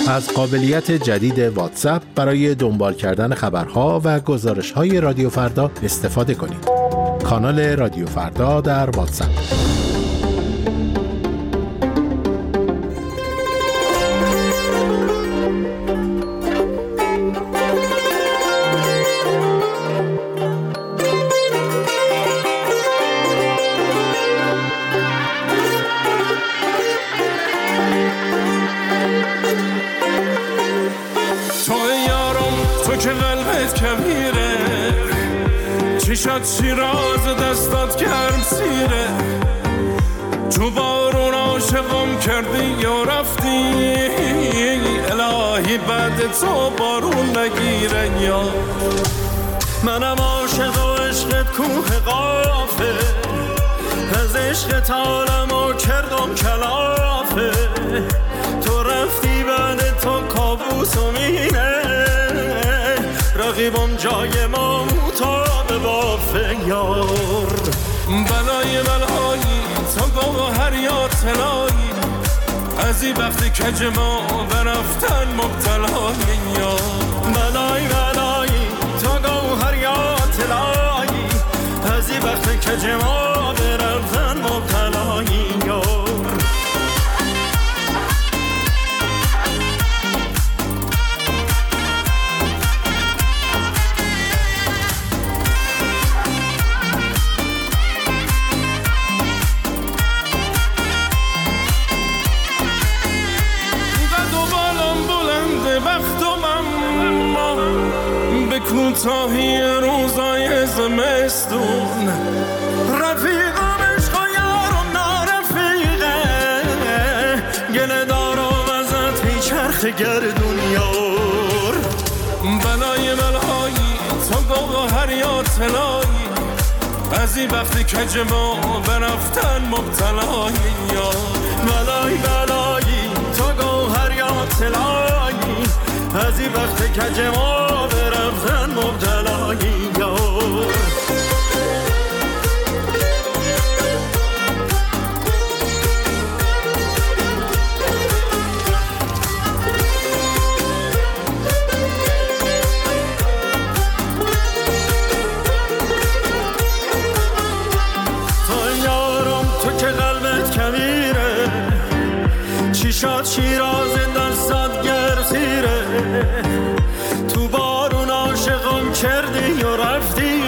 از قابلیت جدید واتساپ برای دنبال کردن خبرها و گزارش‌های رادیو فردا استفاده کنید. کانال رادیو فردا در واتساپ. چشات شیراز دستات گرم سیره، تو بارون عاشقم کردی یا رفتی، الهی بعد تو بارون نگیره. یا منم عاشق و عشقت کوه قافه، از عشقت عالمو کردم کلافه، تو رفتی بعد تو کابوس و مینه، رقیبم جای ما مطابه بافه. یار بلای بلایی تو گوهر یا طلایی، از این وقتی کج ما برفتن مبتلای. یار بلای بلایی تو گوهر یا طلایی، از این وقتی کج ما برفتن مبتلای. یار کوتاهی روزای زمستون، رفیقم عشق و یارم نارفیقه، گله دارم ازت میچرخ گردون. یار بلای بلایی تو گوهر یا طلایی، از این وقتی کج ما برفتن مبتلای. یار بلای بلایی تو گوهر یا طلایی، از این وقت کج ما برفتن مبتلایی. یار تو یارم تو که قلبت کمیره، چیشات شیراز دستات گرسیره، تو بارون عاشقم کردی و رفتی،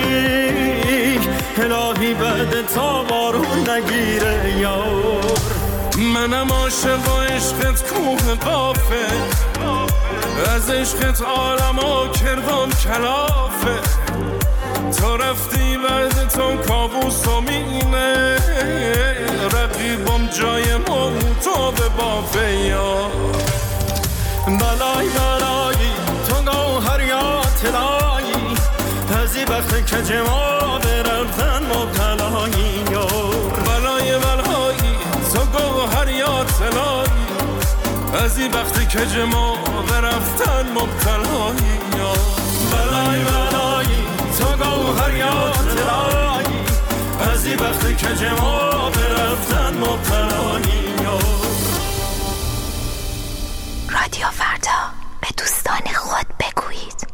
الهی بعد تا بارون نگیره. یار منم عاشق و عشقت کوه قافه، از عشقت عالمو کردم کلافه، تو رفتی بعد تو کابوس و مینه، رقیبم جای ما تو به بافه. یار بلای بلایی تو گوهر یا طلایی، از این وقت کج ما برفتن مبتلایی. یار بلای بلایی تو گوهر یا طلایی، از این وقت کج ما برفتن مبتلایی. یار بلای بلایی تو گوهر یا طلایی، از این وقت کج ما برفتن مبتلایی. رادیو فردا، به دوستان خود بگویید.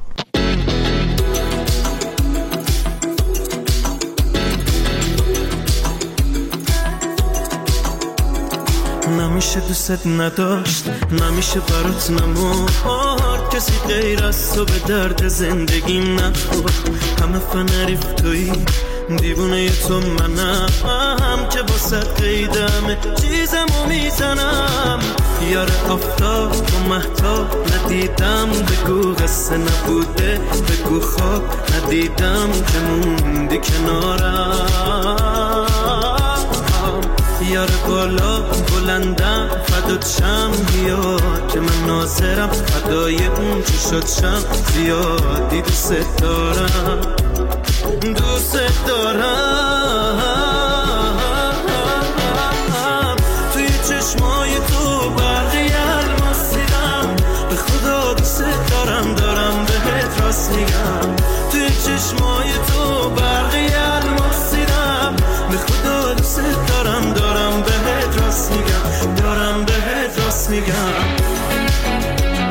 نمیشه دوست نداشت، نمیشه برات نمورد، کسی غیر از تو به درد زندگیم نخورد. همه فنریف تویی، دیوونه تو منم، که با صد قیدم چیزمو میزنم. یار آفتاب و مهتاب ندیدم، بگو قصه نبوده، بگو خواب ندیدم که موندی کنارم. یار بالا بلندم فدات شم، بیا که من ناظرم فدای اون چشات شم، زیادی دوست دارم، دوست دارم. توی چشمای تو برقی الماس دیدم، به خدا دوست دارم، دارم بهت راست میگم. توی چشمای تو برقی الماس دیدم، به خدا دوست دارم، دارم بهت راست میگم، دارم بهت راست میگم.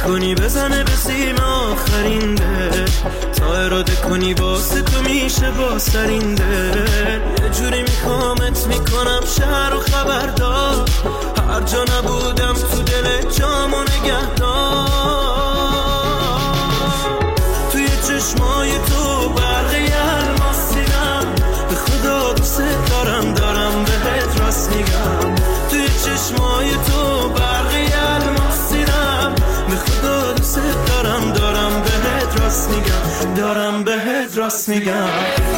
کنی بزنه به سیم آخرین دل، تا اراده کنی واسه تو میشه با سرین دل. یه جوری میخوامت میکنم شهر و خبردار، هر جا نبودم تو دل جامو نگهدار. توی چشمای تو برقی الماس دیدم، به خدا دوست دارم بهت راست میگم. توی چشمای تو برقی الماس دیدم، به خدا دوست دارم بهت راست میگم، بهت راست میگم.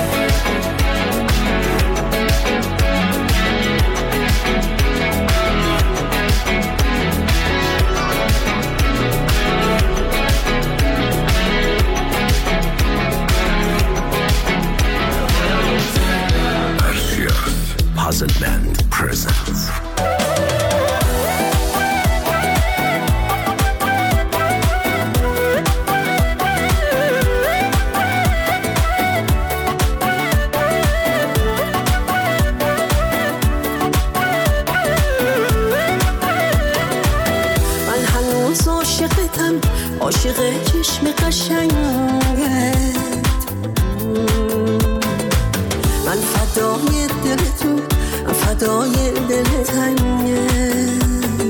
Puzzle Band presents من هنوز عاشقتم، عاشق چشم قشنگت، من فدای دل تو، فدای دل تنگت.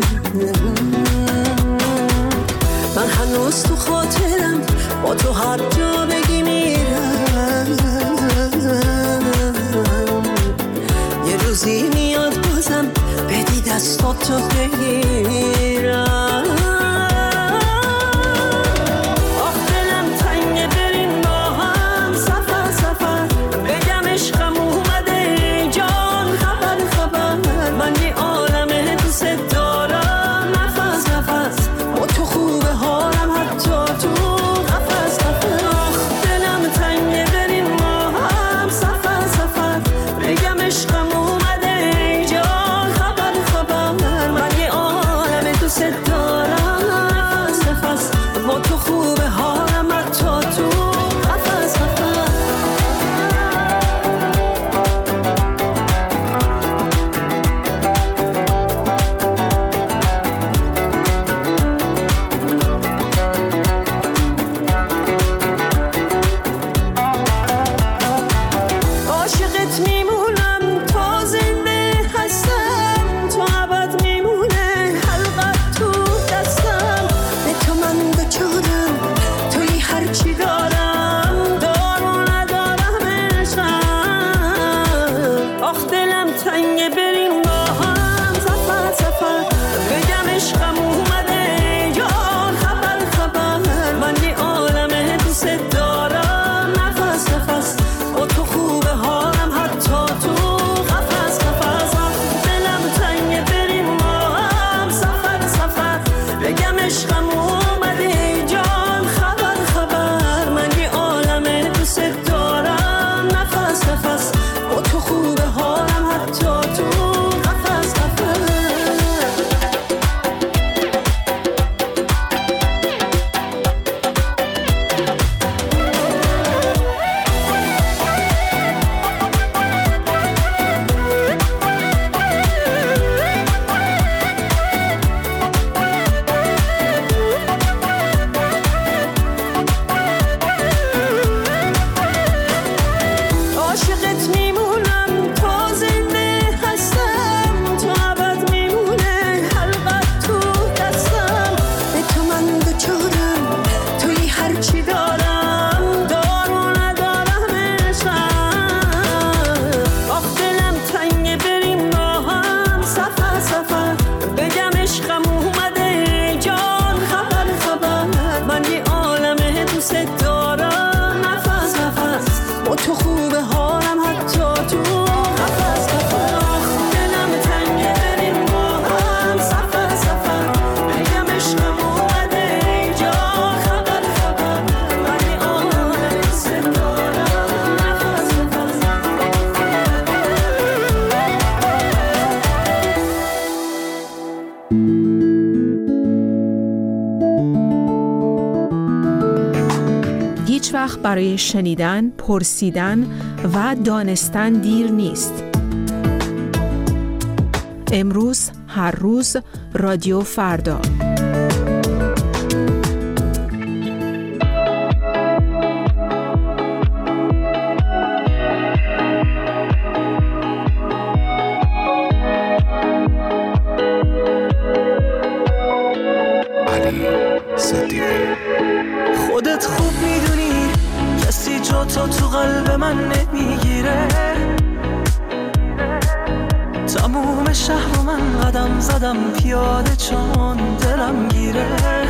من هنوز تو خاطرم، با تو هر جا بگی میرم. یه روزی میاد بازم بدی دستاتو بگیرم. هیچ وقت برای شنیدن، پرسیدن و دانستن دیر نیست. امروز، هر روز، رادیو فردا. شهر رو من قدم زدم پیاده چون دلم گیره.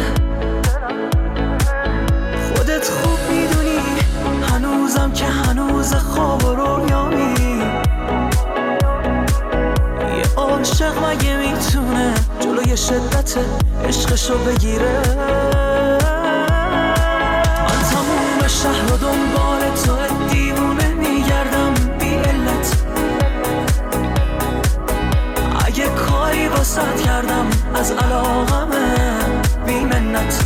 خودت خوب میدونی هنوزم که هنوز خواب و رویامی. یه عاشق مگه میتونه جلوی شدت عشقشو بگیره؟ من تموم شهر رو دنبال تو دیوونه میگردم بی علت. اگه کاری واسط کردم از علاقمه بی منت.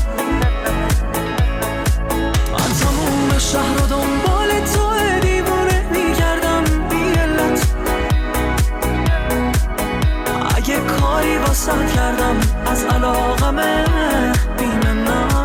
من تموم شهر رو دنبال تو دیوونه میگردم بی علت. اگه کاری واسط کردم از علاقمه بی منت.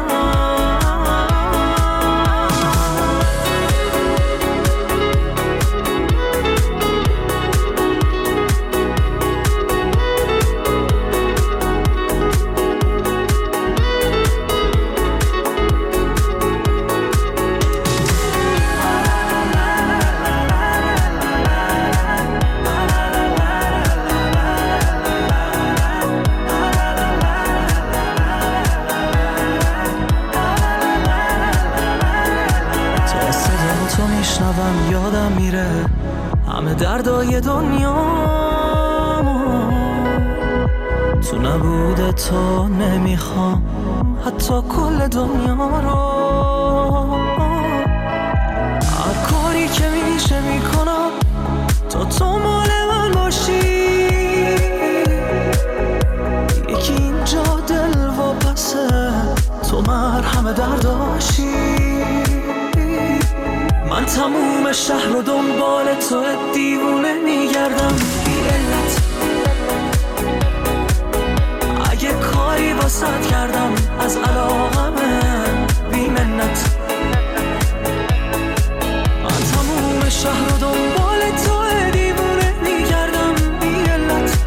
یادم میره همه دردای دنیامو. تو نبوده تو نمیخوام حتی کل دنیا رو. هر کاری که میشه میکنم تو مال من باشی. یکی اینجا دل و پسه تو مرهم درداشی. من تموم شهر رو دنبال تو دیوونه میگردم بی علت. اگه کاری واسط کردم از علاقمه بی منت. من تموم شهر رو دنبال تو دیوونه میگردم بی علت.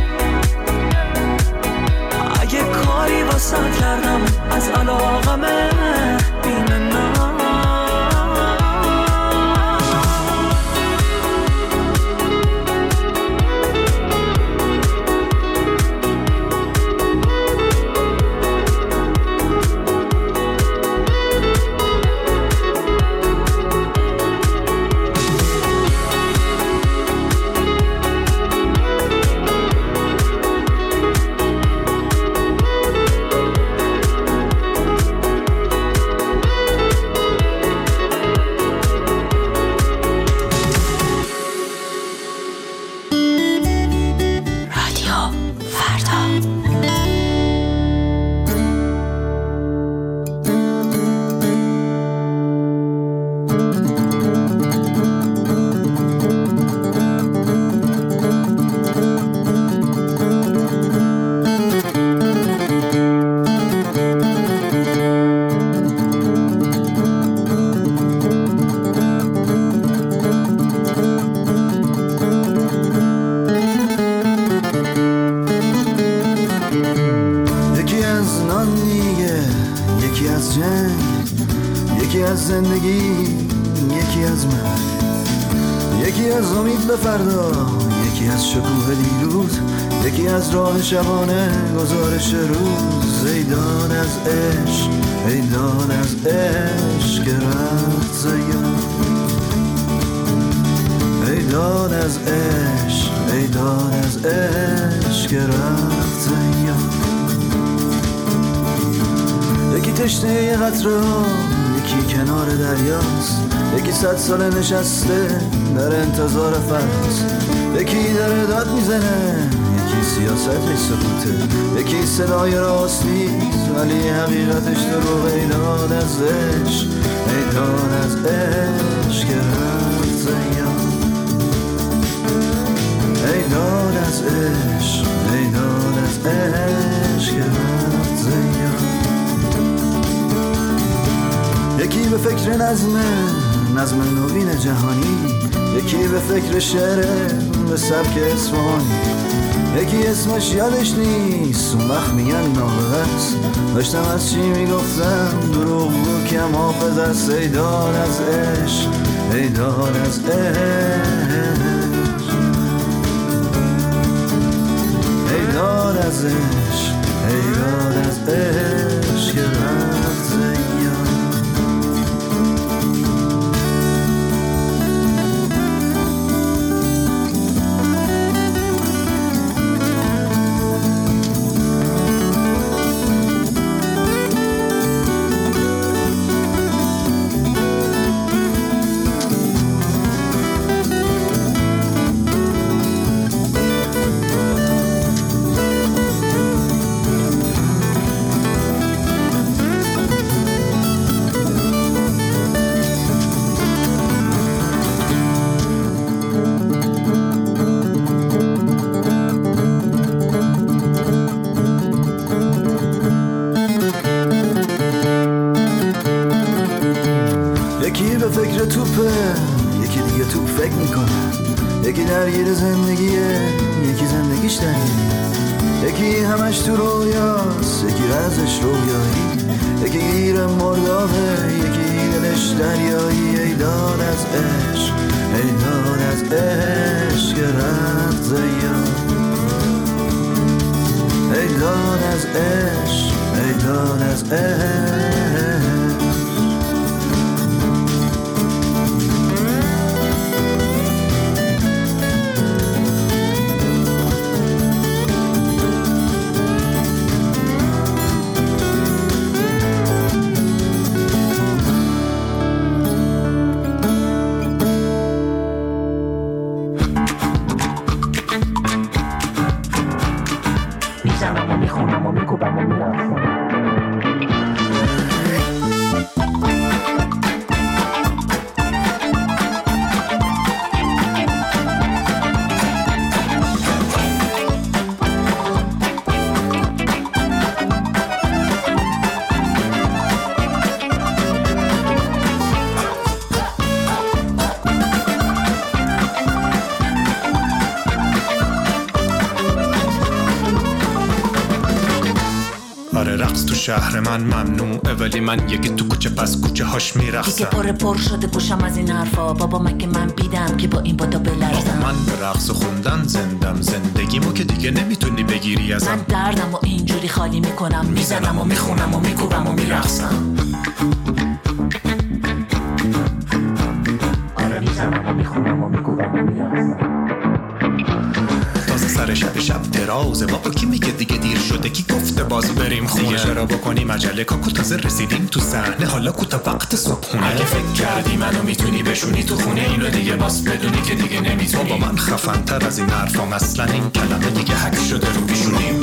اگه کاری واسط کردم از علاقمه بی منت. یکی از زندگی، یکی از من، یکی از امید به فردا، یکی از شکوه دیروز، یکی از راه شبانه گزارش روز. ایدان از عشق، ایدان از عشق رفت زیاد. ایدان از عشق، ایدان از عشق رفت زیاد. یکی تشنه یه قطره ها، یکی کنار دریاست، یکی 100 سال نشسته در انتظار فصل، یکی داره داد میزنه، یکی سیاستش سکوته، یکی صدای راست نیست ولی حقیقتش دروغ. ایدان از عشق، ایدان از عشق رفت زیاد. ایدان از عشق، ایدان از عشق رفت زیاد. یکی به فکر نظم نوین جهانی، یکی به فکر شعر به سبک اصفهانی، یکی اسمش یادش نیست اون وقت میگن نابغه‌ست. داشتم از چی میگفتم دروغ بود کم حافظ است. ایدان از عشق، ایدان از عشق، از عشق ای داد از عشق رفت زیاد. یکی به فکر توپه، یکی دیگه توپ فکر میکنه. یکی درگیر زندگیه، یکی زندگیش درگیره. یکی همش تو رویاست، یکی رازش رویایی. یکی گیر مردابه، یکی دلش دریایی. ای داد از عشق، ای داد از عشق رفت زیاد. ای داد از عشق، ای داد از عشق. شهر من ممنوعه ولی من یکی تو کوچه پس کوچه هاش میرقصم. دیگه پر شده گوشم از این حرفا. بابا مگه من بیدم که با این بادا بلرزم. من به رقص و خوندن زندم، زندگیمو که دیگه نمیتونی بگیری ازم. من دردم و اینجوری خالی میکنم، میزنم و میخونم و میکوبم و میرقصم. آره میزنم و میخونم و میکوبم و میرقصم. سر شب درازه بابا کی میگه دیگه دیر شده؟ کی گفته باز بریم خونه؟ دیگه چرا بکنیم عجله کاکو تازه رسیدیم تو صحنه، حالا کوتا وقت صبحونه. اگه فکر کردی منو میتونی بشونی تو خونه اینو دیگه باز بدونی که دیگه نمیتونی. بابا من خفن تر از این حرفام، اصلا این کلمه دیگه حک شده رو پیشونیم.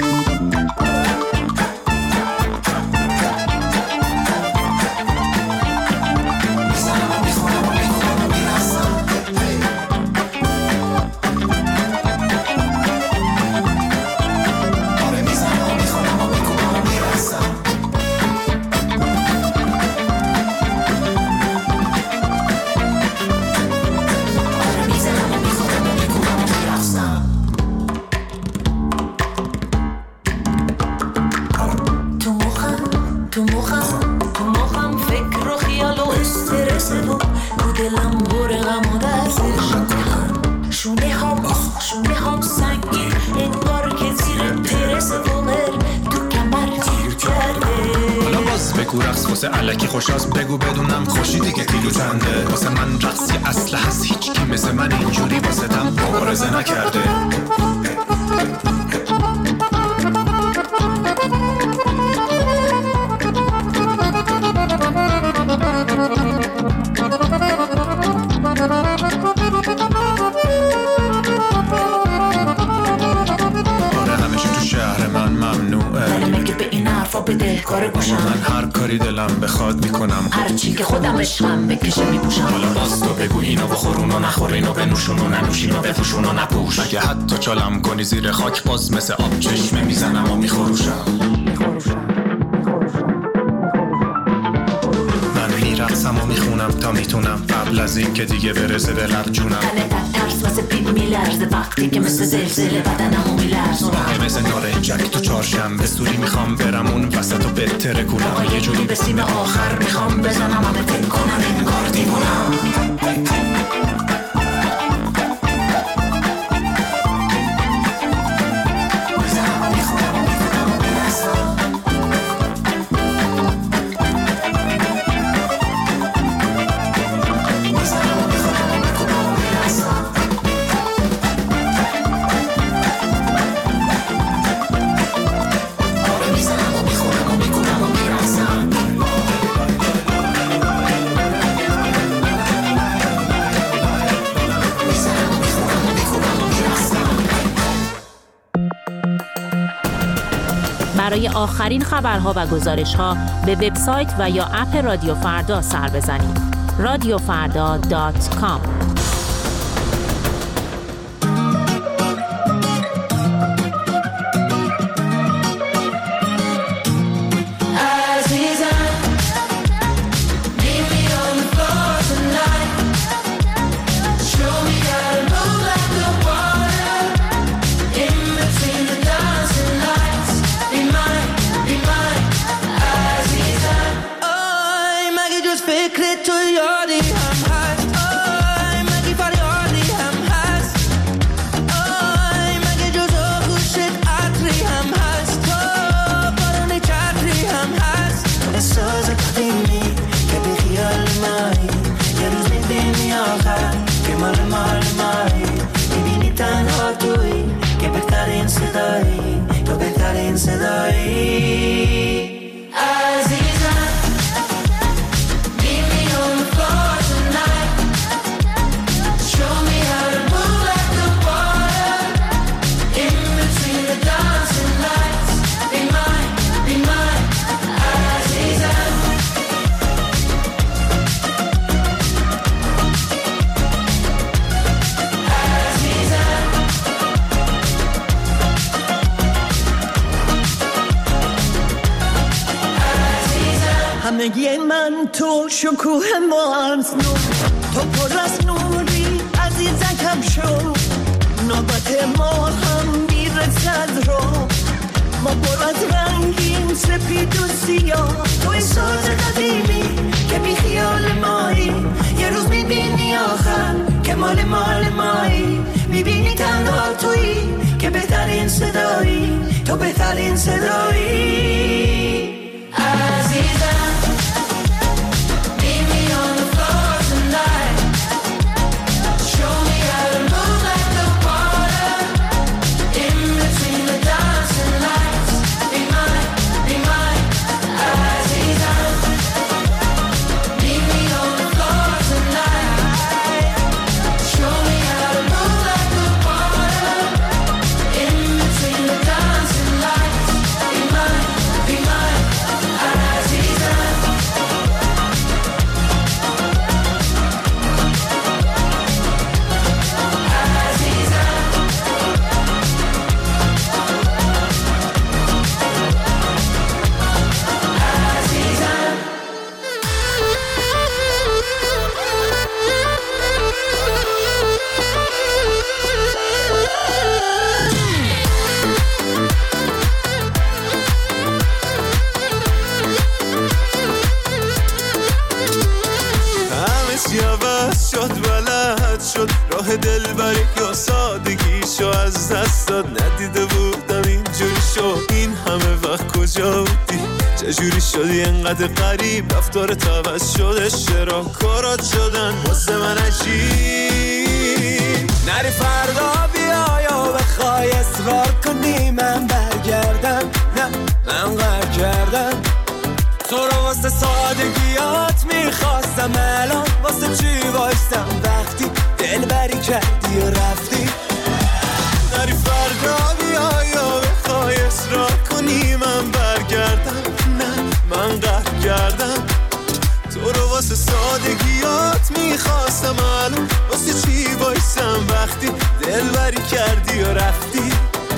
الکی خوشاست بگو بدونم خوشی دیگه کیلو چنده. واسه من رقصی اصل هست، هیچ کی مثل من اینجوری واسه تم مبارزه نکرده. من هر کاری دلم بخواد میکنم، هر چی که خودم عشقم بکشه میپوشم. حالا باز تو بگو اینو بخور اونو نخور، اینو بنوشون و ننوشین و بپوشون و نپوش. اگه حتی چالم کنی زیر خاک باز مثل آب چشمه میزنم و میخروشم. من میرقصم و میخونم تا میتونم، قبل از این که دیگه برسه به لب جونم. ترس واسه پیپ میلرزه وقتی که مثل زلزله بدنمو میلرزونم. آقای مثل نارنجک تو چهارشنبه سوری میخوام برم اون وسط و بتره کنم. آقا یه جوری به سیم آخر میخوام بزنم همه تک کنم انگار دیوونم. میزنم و میخونم و برای آخرین خبرها و گزارش‌ها به وبسایت و یا اپ رادیو فردا سر بزنید. radiofarda.com. همگی من تو شکوه مارز نور، تو پر از نوری عزیزم کم شو، نوبت ما هم میرسد رو، ما پر از رنگیم سپید و سیاه، توی ساز قدیمی که بی خیال مایی، یه روز میبینی آخر که مال مایی، میبینی تنها تویی که بهترین صدایی، تو بهترین صدایی عزیزم. راه دلبری یا سادگیشو از دست داد، ندیده بودم اینجوری شد، این همه وقت کجا بودی؟ چجوری شدی انقدر غریب؟ رفتارت عوض شده، چرا کارات شدن واسه من عجیب؟ نری فردا بیا یا بخوای اصرار کنی من برگردم، نه من قهر کردم تو رو واسه سادگیات میخواستم، الان واسه چی وایستم وقتی دلبری کردی و رفتی؟ نری فردا بیا یا بخوای اصرار کنی من برگردم، نه من قهر کردم تو رو واسه سادگیات میخواستم، الان واسه چی وایستم وقتی دلبری کردی و رفتی؟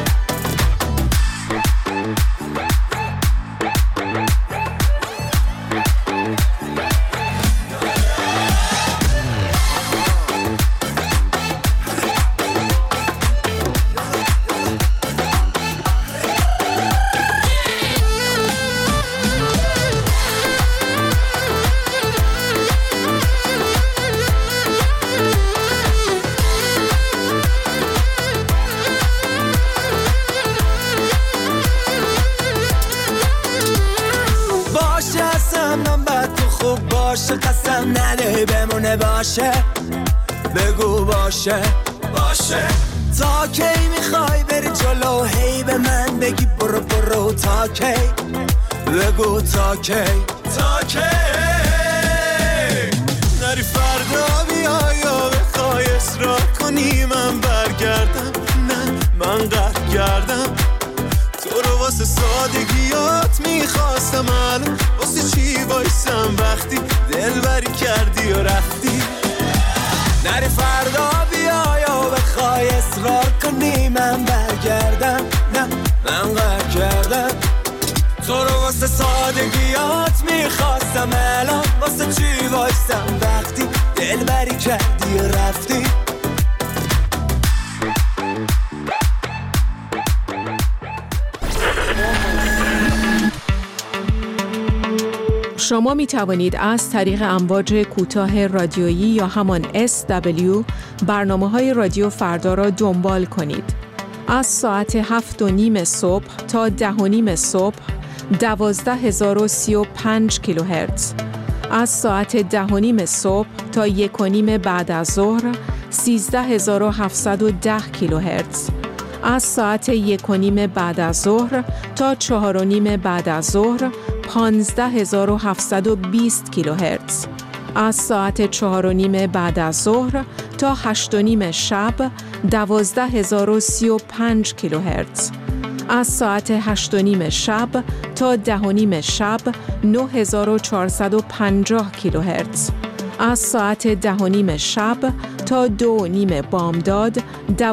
قسم نده بمونه باشه، بگو باشه باشه. تا کی میخوای بری جلو هی به من بگی برو برو؟ تا کی بگو تا کی تا کی؟ نری فردا بیا یا بخوای اصرار کنی من برگردم، نه من قهر کردم تو رو واسه سادگی میخواستم الان واسه چی وایسم وقتی دلبری کردی و رفتی. نری فردا بیای و بخوای اصرار کنی من برگردم، نه من قهر کردم. تو رو واسه سادگیات میخواستم الان واسه چی وایسم وقتی دلبری کردی و رفتی. شما می توانید از طریق امواج کوتاه رادیویی یا همان SW برنامه‌های رادیو فردا را دنبال کنید. از ساعت 7:30 صبح تا 10:30 صبح 12035 کیلوهرتز. از ساعت 10:30 صبح تا 1:30 بعد از ظهر 13710 کیلوهرتز. از ساعت 1:30 بعد از ظهر تا 4:30 بعد از ظهر 15720 کیلوهرتز. از ساعت 4:30 بعد از ظهر تا 8:30 شب 12035 کیلوهرتز. از ساعت 8:30 شب تا 10:30 شب 9450 کیلوهرتز. از ساعت 10:30 شب تا 2:30 بامداد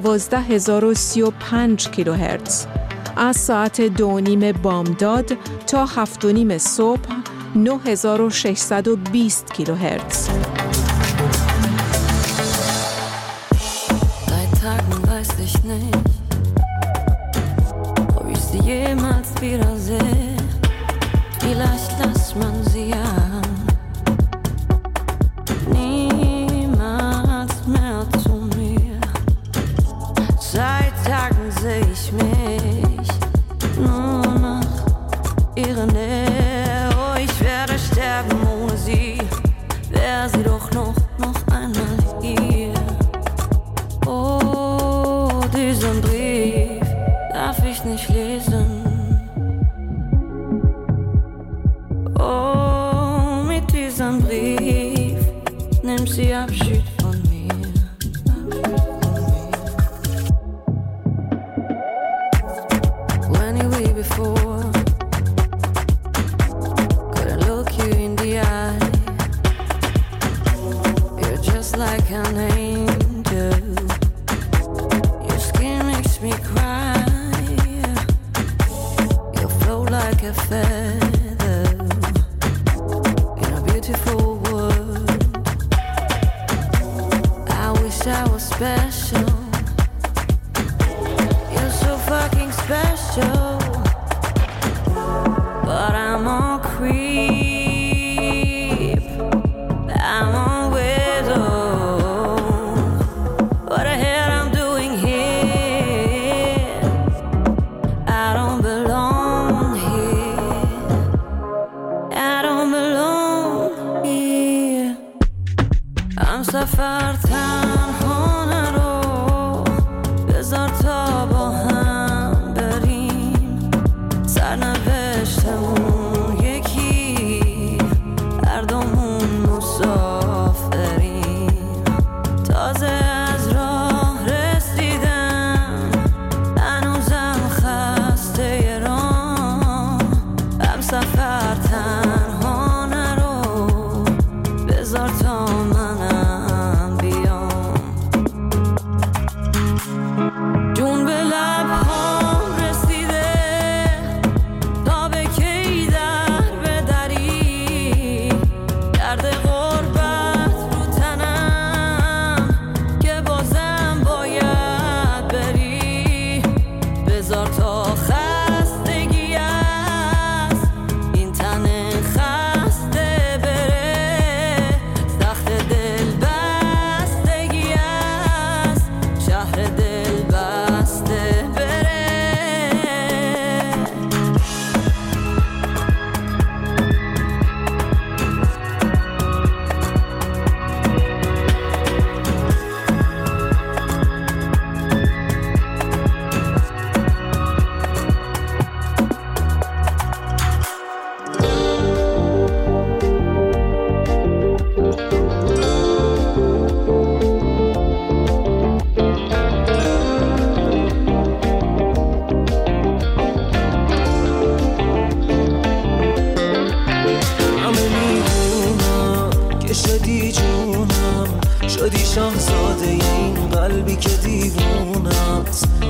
12035 کیلوهرتز. از ساعت 2:30 بامداد تا 7:30 صبح 9620 کیلوهرتز. Seit Tagen weiß ich nicht, ob ich sie jemals wiedersehe. Vielleicht lässt man sie ja niemals mehr zu mir. Seit Tagen sehe ich mich nur nach ihrer Nähe. Oh, ich werde sterben ohne sie. Wäre sie doch noch einmal hier. Oh, diesen Brief darf ich nicht lesen. Oh, mit diesem Brief nimmt sie Abschied von mir. When you were before, couldn't look you in the eye. You're just like an angel. Your skin makes me cry. You float like a feather in a beautiful world. I wish I was special. You're so fucking special. But I'm a creep. I'm a widow. What the hell I'm doing here? I don't belong here. I don't belong here. I'm سفر تنها نرو. بذار تا با هم بریم. سرنوشتمون یکی. هر دومون مسافریم. تازه از راه رسیدم. هنوزم خسته راه. هم سفر تنها نرو. بذار تا منم بیام.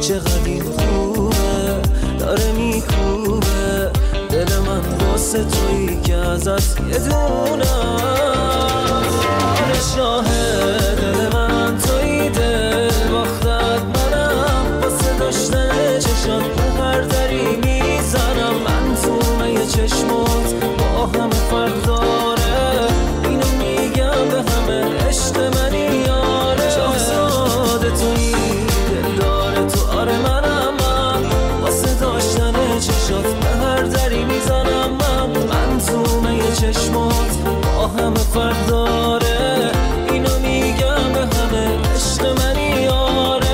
چقدر این خوبه داره میکوبه دل من واسه تویی که ازت یه دونم آره شاهد دل من تویی دل باختت منم واسه داشتن چشات به هر دری میزنم من تو یه چشمات با همه فرق داره اینو میگم به همه عشق منی یاره شاهزاده تویی دل داره تو آره منم من واسه داشتن چشات به هر دری میزنم من تو یه چشمات با همه فرق داره اینو میگم به همه عشق منی یاره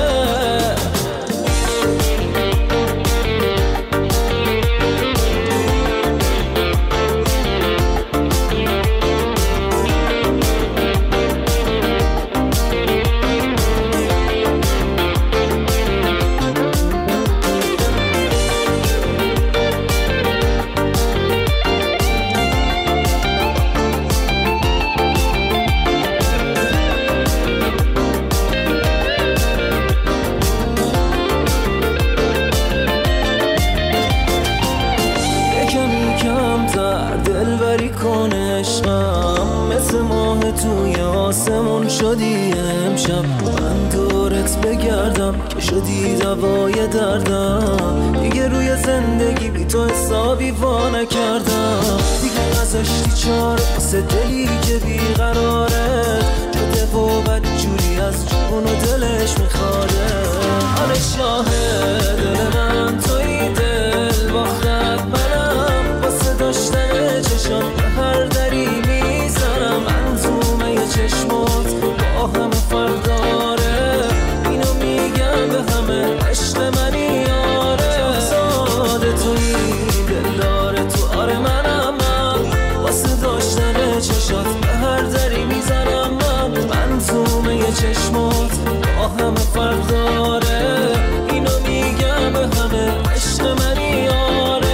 توی آسمون شدی امشب من دورت بگردم که شدی دوای دردم دیگه روی زندگی بی تو حسابی وا نکردم دیگه نذاشتی چاره واسه دلی که بیقراره شده و بد جوری از جون و دلش میخواره آره شاهد دل من توی دل باختت منم واسه داشتن چشات به هر دری میزنم من تو چشمات با همه فرق داره اینو میگم به همه عشق منی یاره شاهزاده تویی دل داره تو آره منم من واسه داشتن چشات به هر دری میزنم من تو یه چشمات با همه فرق داره اینو میگم به همه عشق منی یاره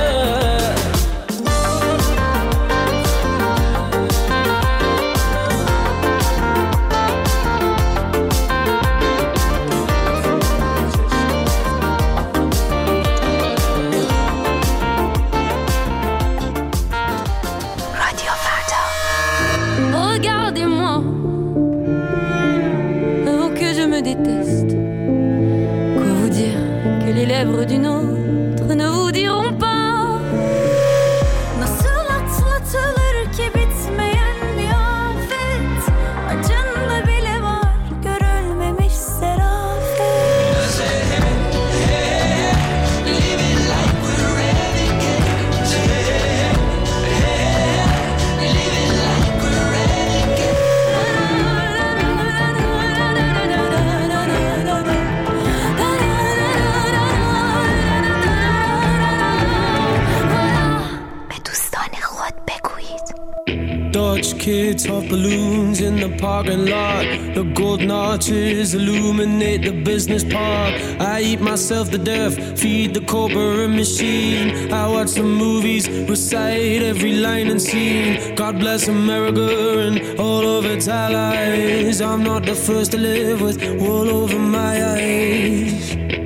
d'une autre ne vous diront pas nasıl atlatılır ki bitmeyen bir afet acında bile var görülmemiş serafet living like we're renegades living like we're renegades Dutch kids off balloons in the parking lot. The golden arches illuminate the business park. I eat myself to death, feed the corporate machine. I watch the movies, recite every line and scene. God bless America and all of its allies. I'm not the first to live with wool over my eyes.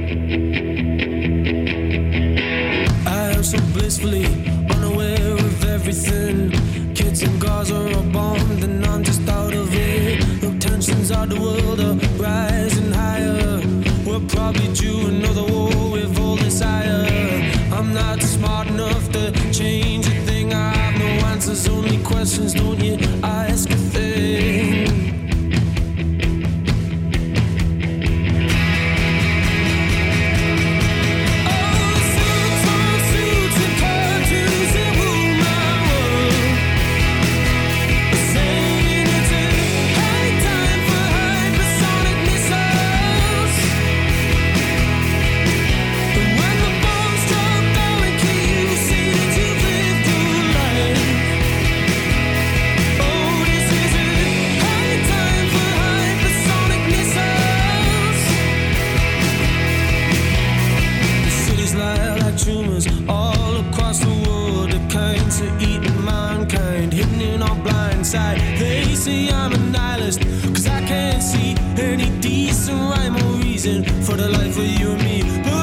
I am so blissfully unaware of everything. Kids in Gaza are bombed and I'm just out of it. The tensions of the world are rising higher. We're probably due another war with all desire. I'm not smart enough to change a thing. I have no answers, only questions. Don't you ask a thing. all across the world, the kinds of eating mankind, hidden in our blind side. They say I'm a nihilist, cause I can't see any decent rhyme or reason for the life of you and me. But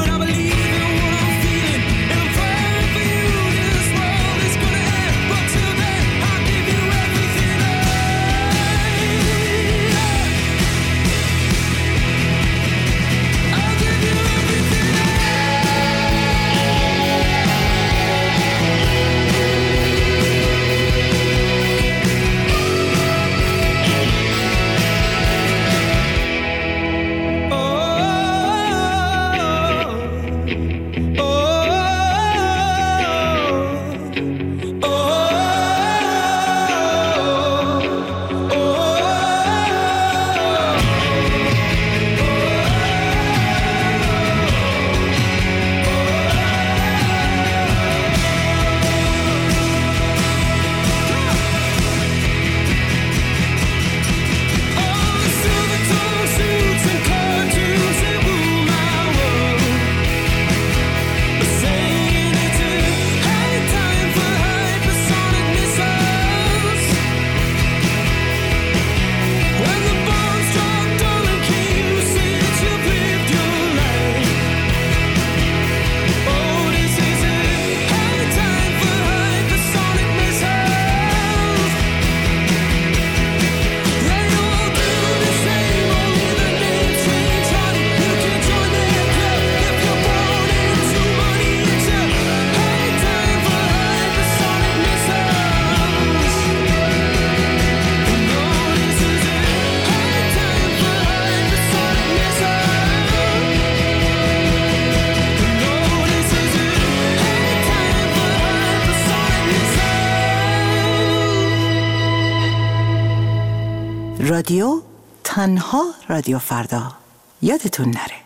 رادیو، تنها رادیو فردا. یادتون نره.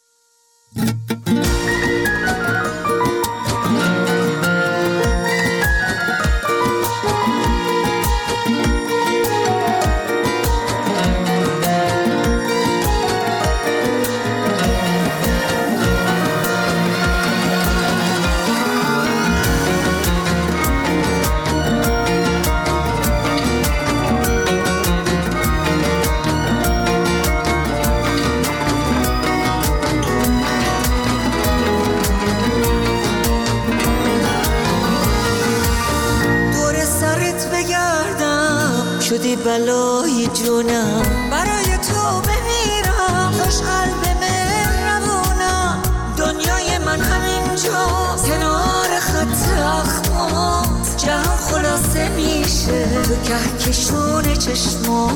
شدی بلای جونم، برای تو بمیرم، خوش قلب مهربونم. دنیای من همینجا کنار خط اخمات، جهان خلاصه میشه تو کهکشون چشمات.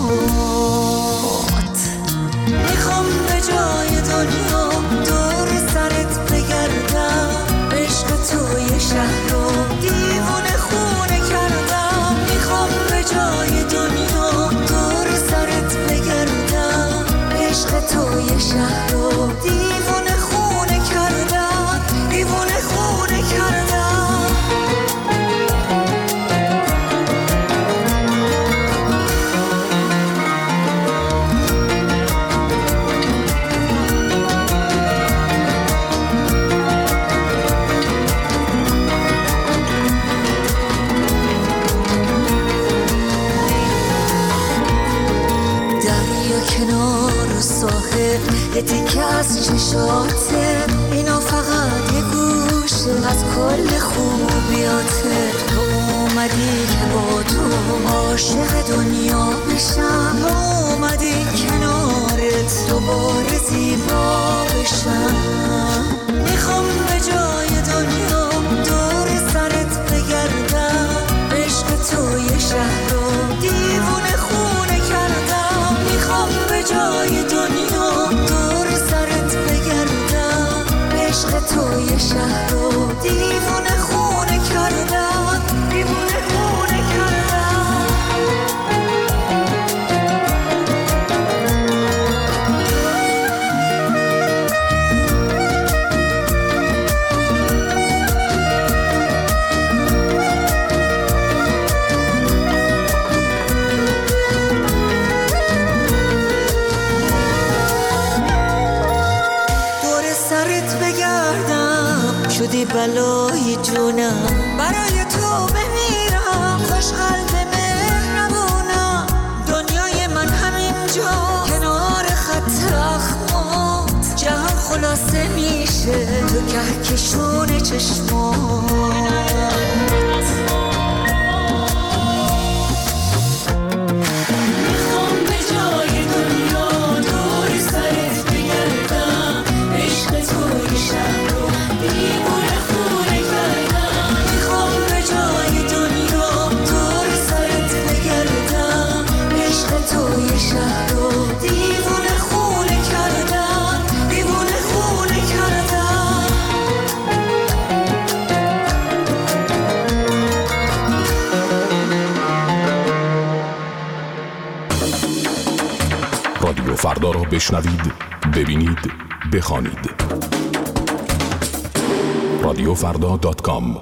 میخوام به جای دنیا دور سرت بگردم، عشق توی شهر رو دیوونه خونه کردم. میخوام به جای دنیا دور سرت بگردم، عشق توی شهر رو دیوونه خونه کردم، دیوونه خونه کردم. کنار ساحل یه تیکه از چشاته، اینا فقط یه گوشه از کل خوبیاته. تو اومدی که با تو عاشق دنیا بشم، اومدی کنارت دوباره زیبا بشم. میخوام به جای دنیا دور سرت بگردم، عشق توی شهر رو دیوونه خونه کردم. میخوام به جای دنیا دور سرت بگردم، عشق توی شهر رو دیوونه خونه کردم، دیوونه خونه کردم. شدی بلای جونم، برای تو بمیرم، خوش قلب مهربونم. دنیای من همینجا کنار خط اخمات، جهان خلاصه میشه تو کهکشون چشمات. رادیو فردا را بشنوید، ببینید، بخوانید. radiofrda.com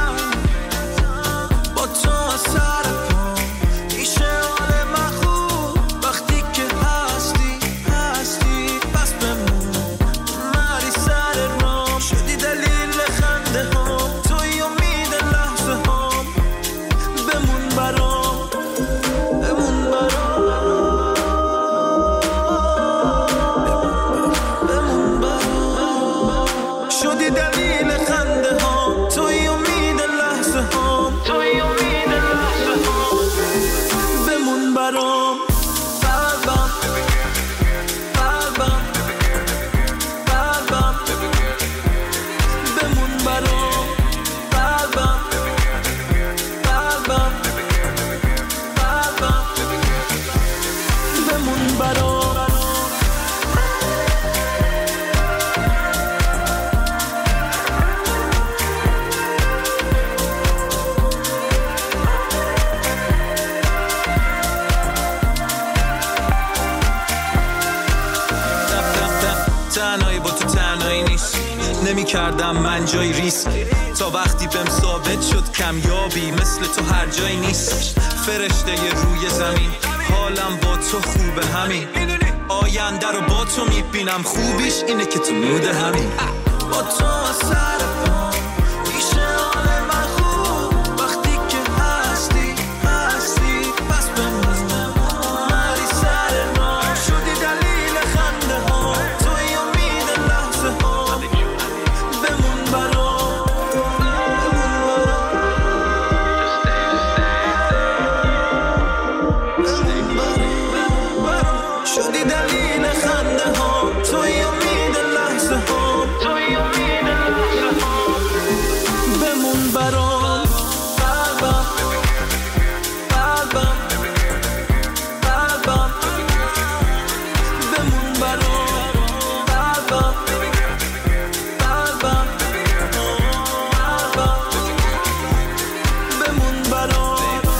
با تو سر پا میشه حال من خوب. قلبم بمون برام. تنهایی با تو تنهایی نیست، نمی کردم من جای ریسک تا وقتی بهم ثابت شد کمیابی مثل تو هر جایی نیست. فرشته روی زمین حالم با تو خوبه همین، آینده رو با تو میبینم، خوبیش اینه که تو مود همین. با تو سر پام میشه حال من خوب، وقتی که هستی بس بمونم مری سر ما، شدی دلیل خنده ها، توی امید لحظه ها، بمون برام، شدی دلیل خنده ها، توی امید لحظه ها، بمون برام. قلبم بمون برام. قلبم بمون برام.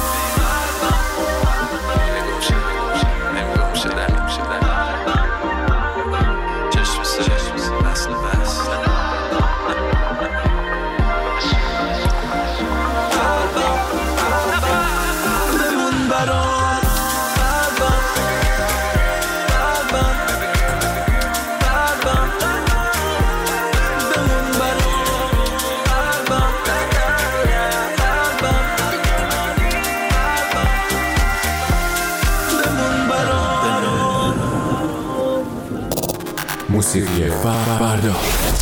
موسیقی فردا.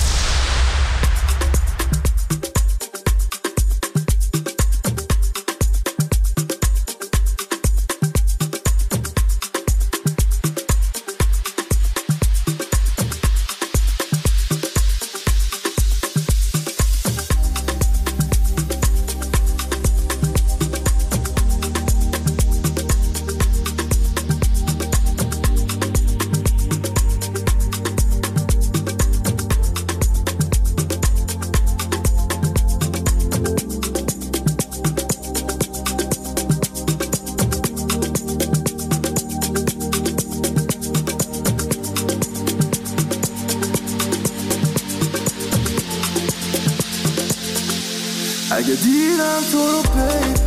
اگه دیدم تو رو بیب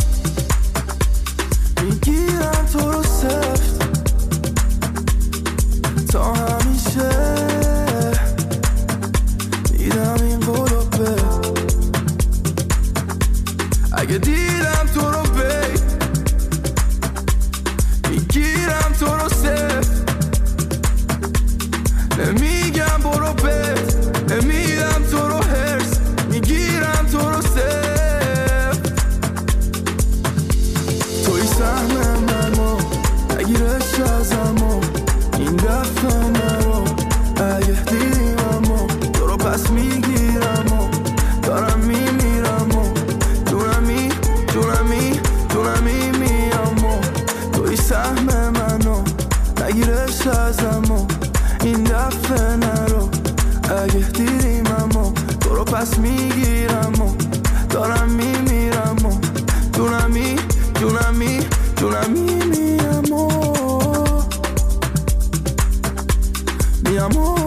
میگیرم تو رو سفت تا همیشه دیدم این قولو بیب. اگه دیدم تو رو بیب میگیرم تو رو سفت نمیگم برو بیب نمیدم تو رو هرس میگیرم تو رو سفت. توی سهم منو نگیرش ازمو این دفعه نرو، اگه دیدیم امو تو رو پس میگیرم و دارم میمیرم و دونمی میام و توی سهم منو نگیرش ازمو این دفعه نرو، اگه دیدیم امو تو رو پس میگیرم و دارم میمیرم و دونمی میام و